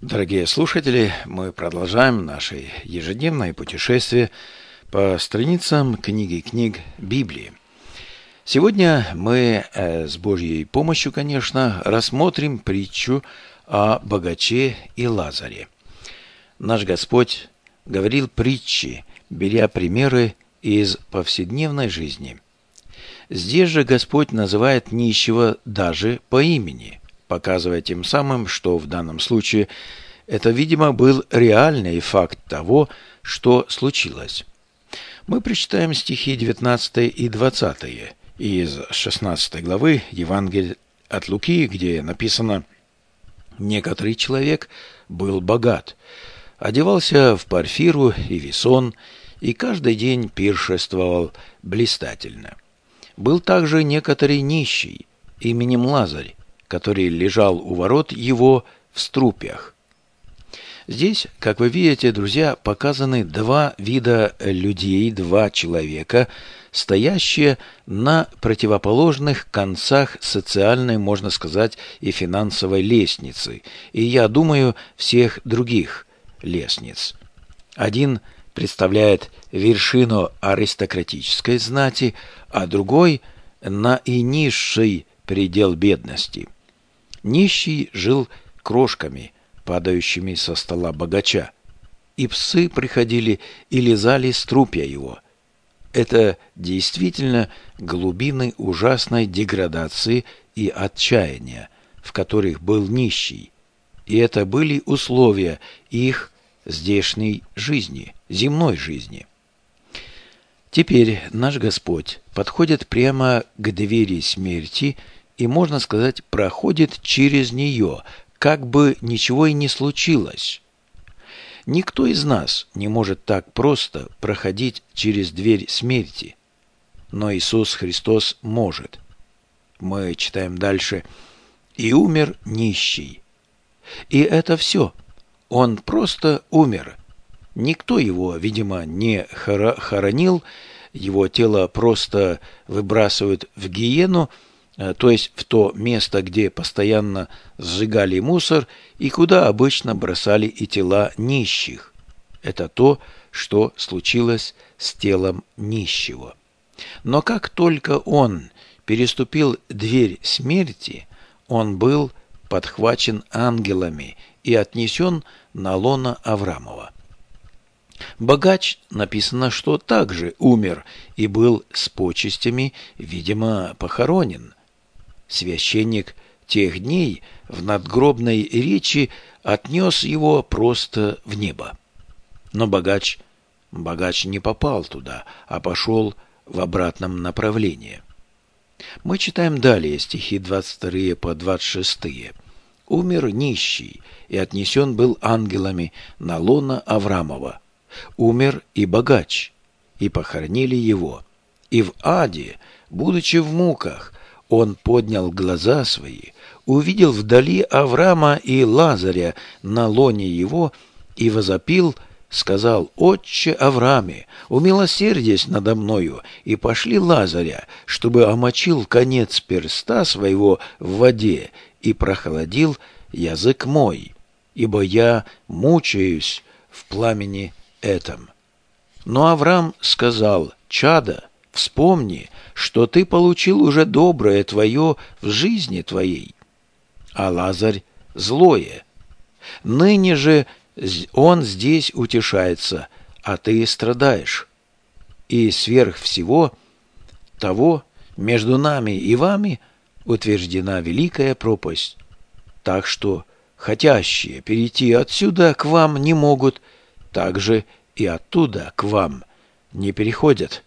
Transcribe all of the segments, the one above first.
Дорогие слушатели, мы продолжаем наше ежедневное путешествие по страницам книги книг Библии. Сегодня мы с Божьей помощью, конечно, рассмотрим притчу о богаче и Лазаре. Наш Господь говорил притчи, беря примеры из повседневной жизни. Здесь же Господь называет нищего даже по имени, показывая тем самым, что в данном случае это, видимо, был реальный факт того, что случилось. Мы прочитаем стихи 19 и 20 из 16 главы Евангелия от Луки, где написано: «Некоторый человек был богат, одевался в парфиру и весон, и каждый день пиршествовал блистательно. Был также некоторый нищий, именем Лазарь, который лежал у ворот его в струпьях». Здесь, как вы видите, друзья, показаны два вида людей, два человека, стоящие на противоположных концах социальной, можно сказать, и финансовой лестницы, и, я думаю, всех других лестниц. Один представляет вершину аристократической знати, а другой – наинизший предел бедности. Нищий жил крошками, падающими со стола богача, и псы приходили и лизали струпья его. Это действительно глубины ужасной деградации и отчаяния, в которых был нищий, и это были условия их здешней жизни, земной жизни. Теперь наш Господь подходит прямо к двери смерти и, можно сказать, проходит через нее, как бы ничего и не случилось. Никто из нас не может так просто проходить через дверь смерти, но Иисус Христос может. Мы читаем дальше: «И умер нищий». И это все. Он просто умер. Никто его, видимо, не хоронил, его тело просто выбрасывают в гиену, то есть в то место, где постоянно сжигали мусор и куда обычно бросали и тела нищих. Это то, что случилось с телом нищего. Но как только он переступил дверь смерти, он был подхвачен ангелами и отнесен на лоно Авраамова. Богач, написано, что также умер и был с почестями, видимо, похоронен. Священник тех дней в надгробной речи отнес его просто в небо. Но богач не попал туда, а пошел в обратном направлении. Мы читаем далее стихи 22 по 26. «Умер нищий, и отнесен был ангелами на лоно Авраамова. Умер и богач, и похоронили его. И в аде, будучи в муках, он поднял глаза свои, увидел вдали Авраама и Лазаря на лоне его, и возопил, сказал: «Отче Аврааме, умилосердись надо мною, и пошли Лазаря, чтобы омочил конец перста своего в воде и прохладил язык мой, ибо я мучаюсь в пламени этом». Но Авраам сказал: «Чадо, вспомни, что ты получил уже доброе твое в жизни твоей, а Лазарь злое. Ныне же он здесь утешается, а ты страдаешь. И сверх всего того между нами и вами утверждена великая пропасть, так что хотящие перейти отсюда к вам не могут, так же и оттуда к вам не переходят».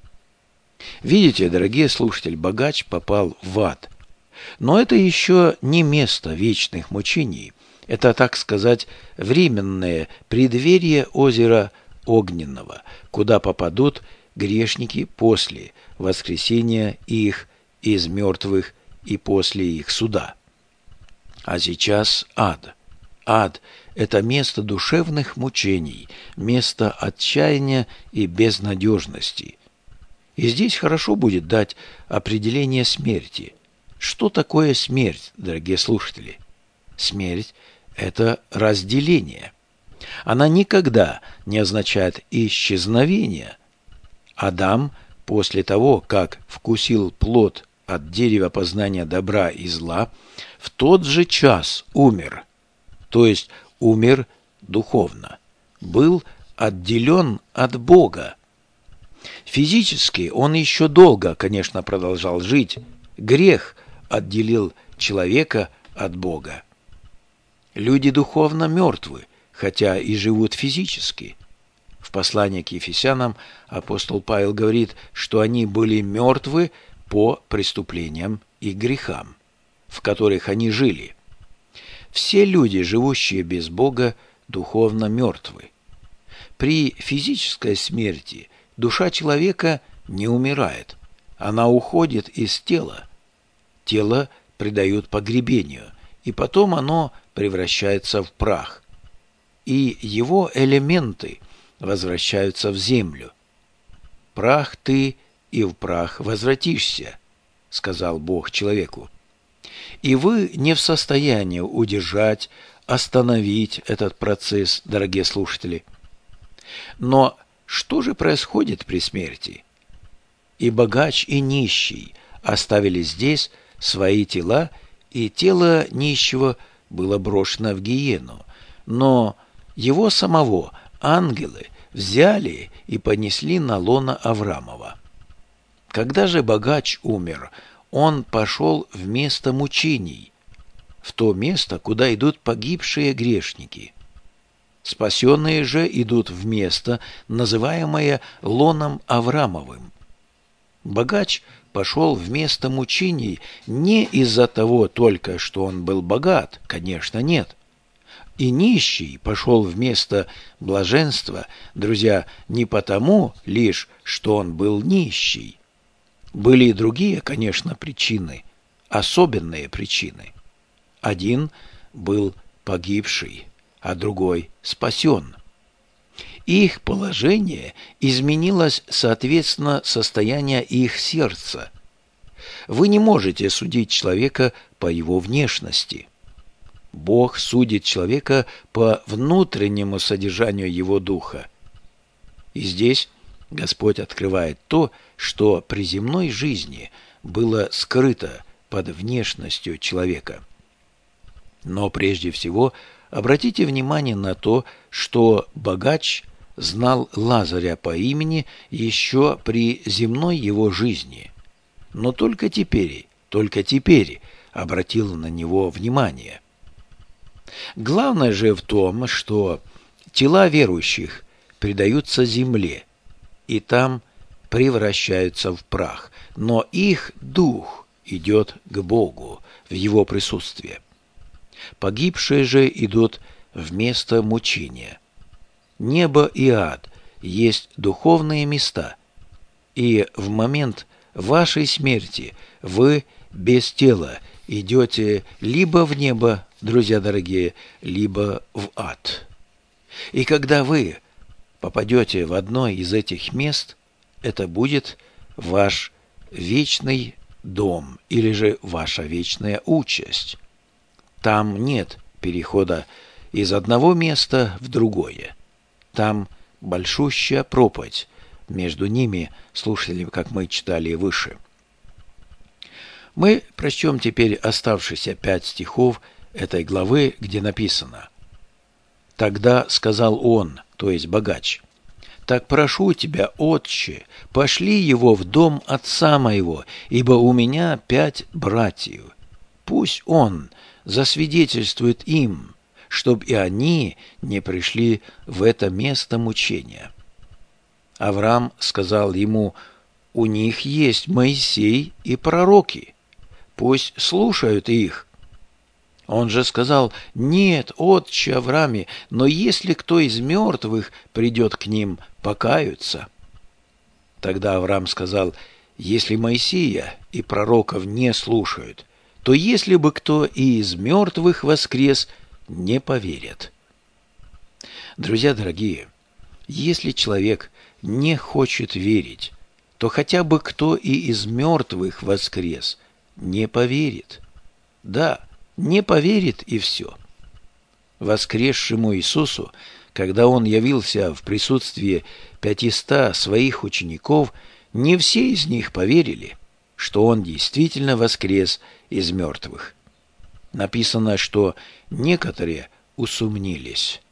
Видите, дорогие слушатели, богач попал в ад. Но это еще не место вечных мучений. Это, так сказать, временное преддверие озера Огненного, куда попадут грешники после воскресения их из мертвых и после их суда. А сейчас ад. Ад – это место душевных мучений, место отчаяния и безнадежности. И здесь хорошо будет дать определение смерти. Что такое смерть, дорогие слушатели? Смерть – это разделение. Она никогда не означает исчезновение. Адам, после того, как вкусил плод от дерева познания добра и зла, в тот же час умер, то есть умер духовно, был отделен от Бога. Физически он еще долго, конечно, продолжал жить. Грех отделил человека от Бога. Люди духовно мертвы, хотя и живут физически. В послании к Ефесянам апостол Павел говорит, что они были мертвы по преступлениям и грехам, в которых они жили. Все люди, живущие без Бога, духовно мертвы. При физической смерти душа человека не умирает, она уходит из тела. Тело предают погребению, и потом оно превращается в прах, и его элементы возвращаются в землю. «Прах ты, и в прах возвратишься», — сказал Бог человеку. И вы не в состоянии удержать, остановить этот процесс, дорогие слушатели. Но что же происходит при смерти? И богач, и нищий оставили здесь свои тела, и тело нищего было брошено в гиену, но его самого ангелы взяли и понесли на лоно Авраамова. Когда же богач умер, он пошел в место мучений, в то место, куда идут погибшие грешники. Спасенные же идут в место, называемое лоном Авраамовым. Богач пошел в место мучений не из-за того только, что он был богат, конечно, нет. И нищий пошел в место блаженства, друзья, не потому лишь, что он был нищий. Были и другие, конечно, причины, особенные причины. Один был погибший, а другой спасен. Их положение изменилось соответственно состоянию их сердца. Вы не можете судить человека по его внешности. Бог судит человека по внутреннему содержанию его духа. И здесь Господь открывает то, что при земной жизни было скрыто под внешностью человека. Но прежде всего обратите внимание на то, что богач знал Лазаря по имени еще при земной его жизни, но только теперь обратил на него внимание. Главное же в том, что тела верующих предаются земле, и там превращаются в прах, но их дух идет к Богу в Его присутствие. Погибшие же идут в место мучения. Небо и ад есть духовные места, и в момент вашей смерти вы без тела идете либо в небо, друзья дорогие, либо в ад. И когда вы попадете в одно из этих мест, это будет ваш вечный дом или же ваша вечная участь. Там нет перехода из одного места в другое. Там большущая пропасть между ними, слушатели, как мы читали выше. Мы прочтем теперь оставшиеся 5 стихов этой главы, где написано: «Тогда сказал он, то есть богач, так прошу тебя, отче, пошли его в дом отца моего, ибо у меня 5 братьев. Пусть он засвидетельствует им, чтоб и они не пришли в это место мучения». Авраам сказал ему: «У них есть Моисей и пророки, пусть слушают их». Он же сказал: «Нет, отче Аврааме, но если кто из мертвых придет к ним, покаются». Тогда Авраам сказал: «Если Моисея и пророков не слушают, то если бы кто и из мертвых воскрес, не поверят». Друзья дорогие, если человек не хочет верить, то хотя бы кто и из мертвых воскрес, не поверит. Да, не поверит и все. воскресшему Иисусу, когда Он явился в присутствии 500 своих учеников, не все из них поверили, что Он действительно воскрес из мертвых. Написано, что некоторые усомнились.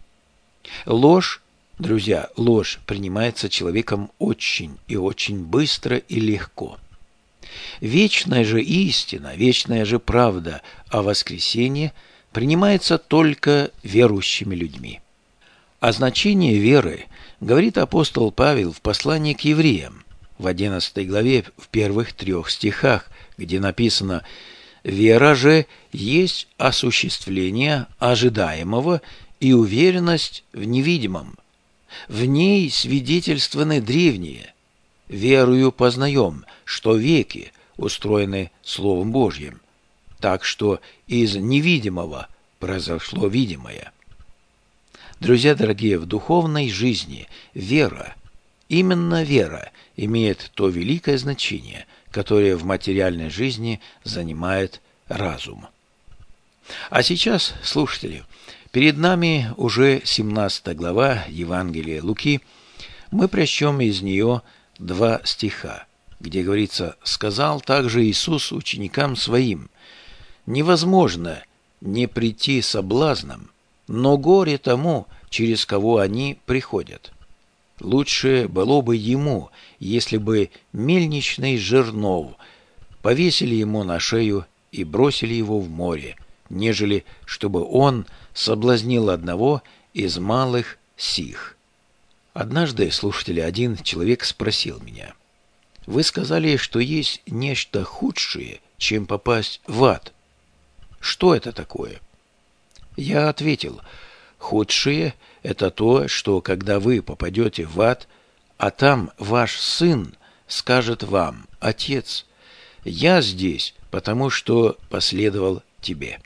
Ложь, друзья, ложь принимается человеком очень и очень быстро и легко. Вечная же истина, вечная же правда о воскресении принимается только верующими людьми. О значении веры говорит апостол Павел в послании к евреям в 11 главе в первых 3 стихах, где написано: «Вера же есть осуществление ожидаемого и уверенность в невидимом. В ней свидетельствованы древние. Верою познаем, что веки устроены Словом Божьим, так что из невидимого произошло видимое». Друзья дорогие, в духовной жизни вера, именно вера, имеет то великое значение, которое в материальной жизни занимает разум. А сейчас, слушатели, перед нами уже 17 глава Евангелия Луки. Мы прочтем из нее 2 стиха, где говорится: «Сказал также Иисус ученикам Своим: невозможно не прийти соблазном, но горе тому, через кого они приходят. Лучше было бы ему, если бы мельничный жернов повесили ему на шею и бросили его в море, нежели чтобы он соблазнил одного из малых сих». Однажды, слушатели, один человек спросил меня: «Вы сказали, что есть нечто худшее, чем попасть в ад. Что это такое?» Я ответил: худшее – это то, что когда вы попадете в ад, а там ваш сын скажет вам: «Отец, я здесь, потому что последовал тебе».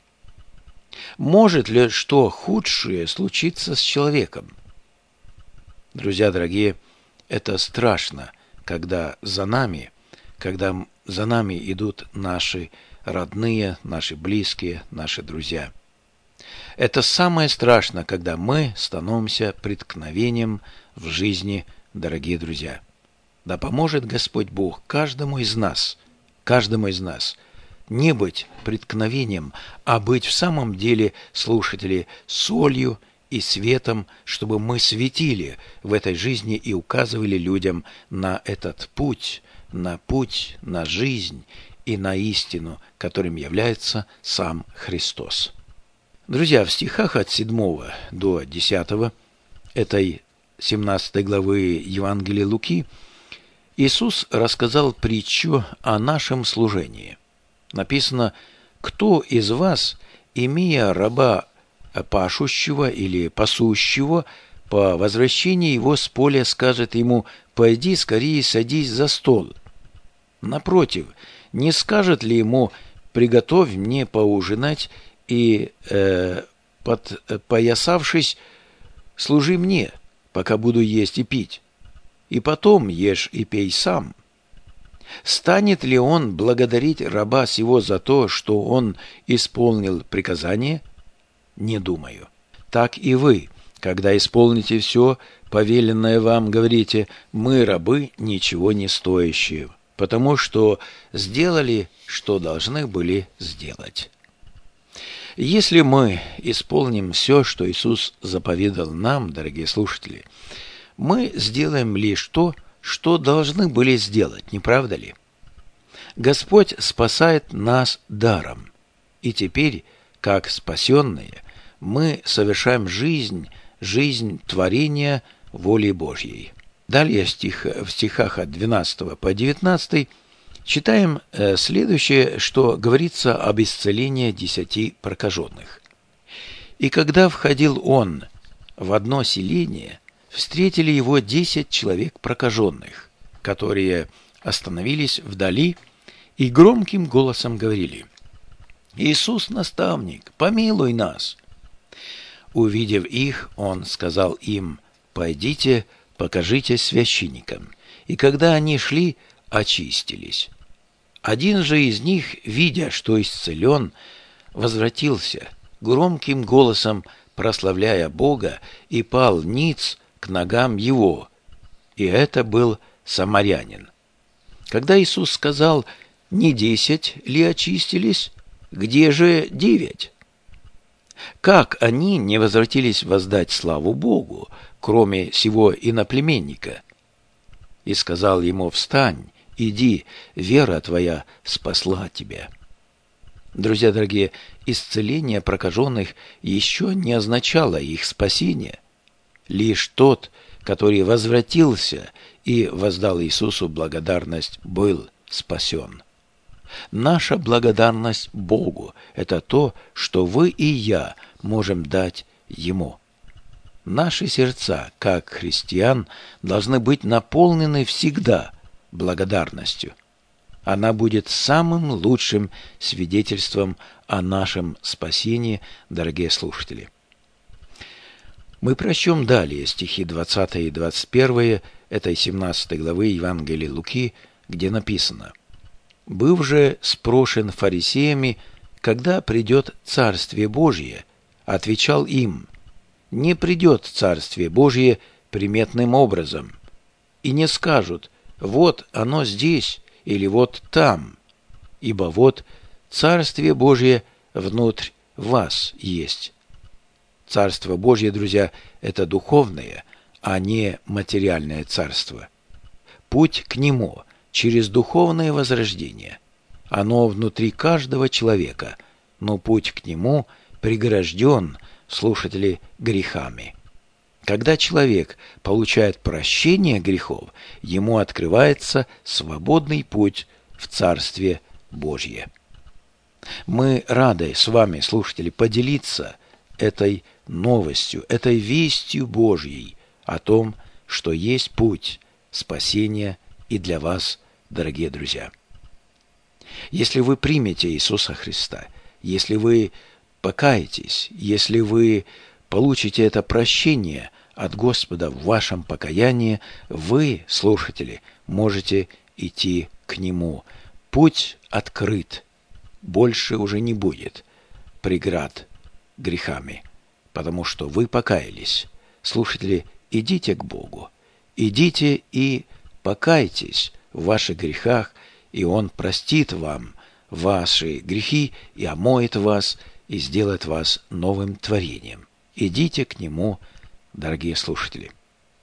Может ли что худшее случиться с человеком? Друзья дорогие, это страшно, когда за нами идут наши родные, наши близкие, наши друзья. Это самое страшное, когда мы становимся преткновением в жизни, дорогие друзья. Да поможет Господь Бог каждому из нас не быть преткновением, а быть в самом деле, слушатели, солью и светом, чтобы мы светили в этой жизни и указывали людям на этот путь, на жизнь и на истину, которым является сам Христос. Друзья, в стихах от 7 до 10 этой 17 главы Евангелия Луки Иисус рассказал притчу о нашем служении. Написано: «Кто из вас, имея раба пашущего или пасущего, по возвращении его с поля скажет ему: пойди скорее садись за стол? Напротив, не скажет ли ему: приготовь мне поужинать, и, подпоясавшись, служи мне, пока буду есть и пить, и потом ешь и пей сам? Станет ли он благодарить раба сего за то, что он исполнил приказание? Не думаю. Так и вы, когда исполните все повеленное вам, говорите: мы рабы ничего не стоящие, потому что сделали, что должны были сделать». Если мы исполним все, что Иисус заповедал нам, дорогие слушатели, мы сделаем лишь то, что должны были сделать, не правда ли? Господь спасает нас даром, и теперь, как спасенные, мы совершаем жизнь творения воли Божьей. Далее в стихах от 12 по 19 читаем следующее, что говорится об исцелении 10 прокаженных. «И когда входил он в одно селение, встретили его 10 человек прокаженных, которые остановились вдали и громким голосом говорили: «Иисус, наставник, помилуй нас!» Увидев их, он сказал им: «Пойдите, покажитесь священникам». И когда они шли, очистились. Один же из них, видя, что исцелен, возвратился, громким голосом прославляя Бога, и пал ниц к ногам его. И это был самарянин. Когда Иисус сказал: «Не 10 ли очистились? Где же 9?» Как они не возвратились воздать славу Богу, кроме сего иноплеменника? И сказал ему: «Встань, иди, вера твоя спасла тебя». Друзья дорогие, исцеление прокаженных еще не означало их спасение. Лишь тот, который возвратился и воздал Иисусу благодарность, был спасен. Наша благодарность Богу – это то, что вы и я можем дать Ему. Наши сердца, как христиан, должны быть наполнены всегда благодарностью. Она будет самым лучшим свидетельством о нашем спасении, дорогие слушатели. Мы прочтем далее стихи 20 и 21 этой 17 главы Евангелия Луки, где написано: «Быв же спрошен фарисеями, когда придет Царствие Божие, отвечал им: не придет Царствие Божие приметным образом, и не скажут: вот оно здесь или вот там, ибо вот Царствие Божие внутрь вас есть». Царство Божье, друзья, это духовное, а не материальное царство. Путь к нему через духовное возрождение. Оно внутри каждого человека, но путь к нему прегражден, слушатели, грехами. Когда человек получает прощение грехов, ему открывается свободный путь в Царствие Божье. Мы рады с вами, слушатели, поделиться этой новостью, этой вестью Божьей о том, что есть путь спасения и для вас, дорогие друзья. Если вы примете Иисуса Христа, если вы покаетесь, если вы получите это прощение от Господа в вашем покаянии, вы, слушатели, можете идти к Нему. Путь открыт, больше уже не будет преград грехами, потому что вы покаялись. Слушатели, идите к Богу, идите и покайтесь в ваших грехах, и Он простит вам ваши грехи и омоет вас, и сделает вас новым творением. Идите к Нему, дорогие слушатели.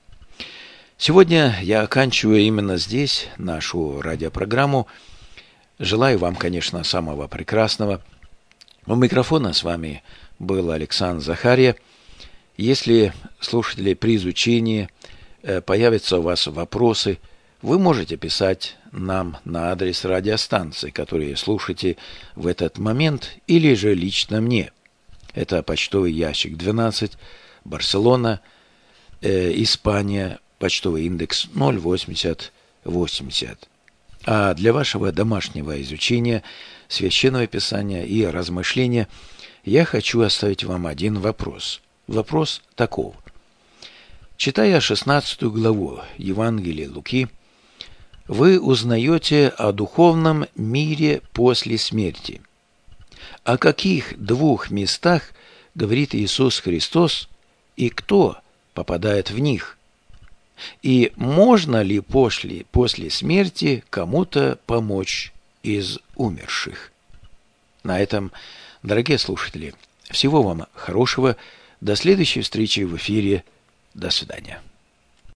Сегодня я оканчиваю именно здесь нашу радиопрограмму. Желаю вам, конечно, самого прекрасного. У микрофона с вами был Александр Захария. Если, слушатели, при изучении появятся у вас вопросы, вы можете писать нам на адрес радиостанции, которые слушаете в этот момент, или же лично мне. Это почтовый ящик 12, Барселона, Испания, почтовый индекс 08080. А для вашего домашнего изучения Священного Писания и размышления я хочу оставить вам один вопрос. Вопрос таков. Читая 16 главу Евангелия Луки, вы узнаете о духовном мире после смерти. О каких двух местах говорит Иисус Христос и кто попадает в них? И можно ли после смерти кому-то помочь из умерших? На этом, дорогие слушатели, всего вам хорошего. До следующей встречи в эфире. До свидания.